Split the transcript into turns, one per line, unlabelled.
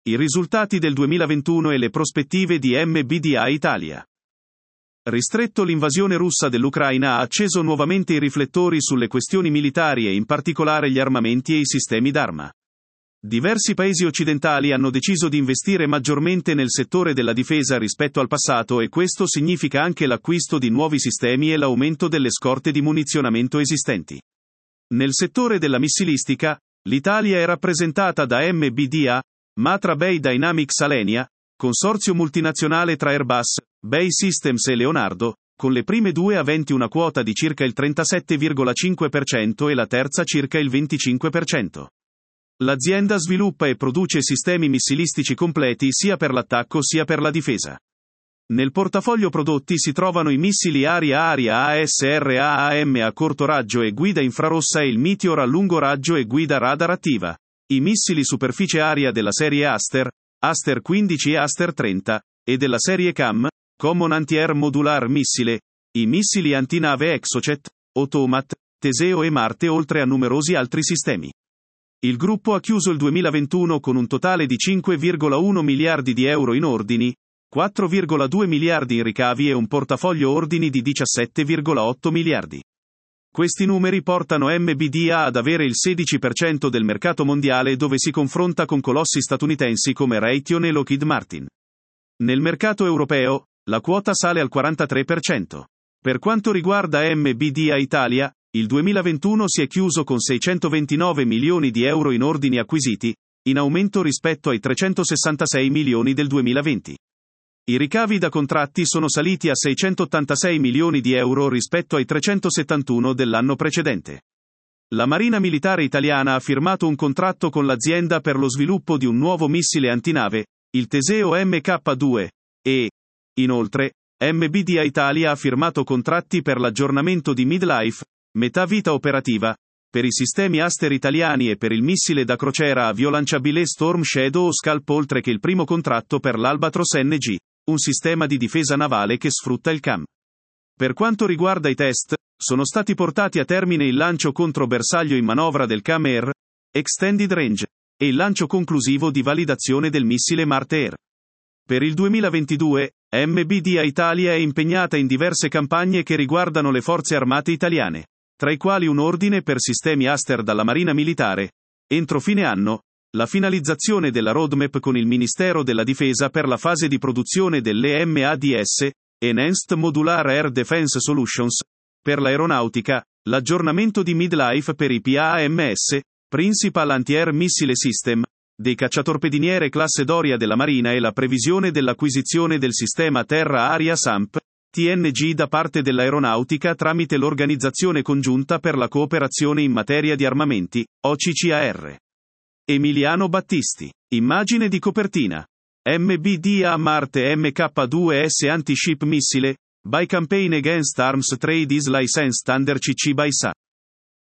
I risultati del 2021 e le prospettive di MBDA Italia. Ristretto l'invasione russa dell'Ucraina ha acceso nuovamente i riflettori sulle questioni militari e in particolare gli armamenti e i sistemi d'arma. Diversi paesi occidentali hanno deciso di investire maggiormente nel settore della difesa rispetto al passato e questo significa anche l'acquisto di nuovi sistemi e l'aumento delle scorte di munizionamento esistenti. Nel settore della missilistica, l'Italia è rappresentata da MBDA, Matra BAE Dynamics Alenia, consorzio multinazionale tra Airbus, BAE Systems e Leonardo, con le prime due aventi una quota di circa il 37,5% e la terza circa il 25%. L'azienda sviluppa e produce sistemi missilistici completi sia per l'attacco sia per la difesa. Nel portafoglio prodotti si trovano i missili aria-aria ASRAAM a corto raggio e guida infrarossa e il Meteor a lungo raggio e guida radar attiva, i missili superficie-aria della serie Aster, Aster 15 e Aster 30, e della serie CAM, Common Anti-Air Modular Missile, i missili antinave Exocet, Automat, Teseo e Marte oltre a numerosi altri sistemi. Il gruppo ha chiuso il 2021 con un totale di 5,1 miliardi di euro in ordini, 4,2 miliardi in ricavi e un portafoglio ordini di 17,8 miliardi. Questi numeri portano MBDA ad avere il 16% del mercato mondiale dove si confronta con colossi statunitensi come Raytheon e Lockheed Martin. Nel mercato europeo, la quota sale al 43%. Per quanto riguarda MBDA Italia, il 2021 si è chiuso con 629 milioni di euro in ordini acquisiti, in aumento rispetto ai 366 milioni del 2020. I ricavi da contratti sono saliti a 686 milioni di euro rispetto ai 371 dell'anno precedente. La Marina Militare Italiana ha firmato un contratto con l'azienda per lo sviluppo di un nuovo missile antinave, il Teseo MK2, e, inoltre, MBDA Italia ha firmato contratti per l'aggiornamento di midlife, metà vita operativa, per i sistemi Aster italiani e per il missile da crociera aviolanciabile Storm Shadow o Scalp oltre che il primo contratto per l'Albatros NG, un sistema di difesa navale che sfrutta il CAM. Per quanto riguarda i test, sono stati portati a termine il lancio contro bersaglio in manovra del CAM Air, Extended Range, e il lancio conclusivo di validazione del missile Marte Air. Per il 2022, MBDA Italia è impegnata in diverse campagne che riguardano le forze armate italiane, tra i quali un ordine per sistemi Aster dalla Marina Militare, entro fine anno, la finalizzazione della roadmap con il Ministero della Difesa per la fase di produzione delle MADS, Enhanced Modular Air Defense Solutions, per l'aeronautica, l'aggiornamento di midlife per i PAMS, Principal Anti-Air Missile System, dei cacciatorpediniere classe Doria della Marina e la previsione dell'acquisizione del sistema terra-aria SAMP, TNG da parte dell'aeronautica tramite l'Organizzazione Congiunta per la Cooperazione in Materia di Armamenti, OCCAR. Emiliano Battisti. Immagine di copertina. MBDA Marte MK2S Anti-Ship Missile, by Campaign Against Arms Trade is Licensed under CC by SA.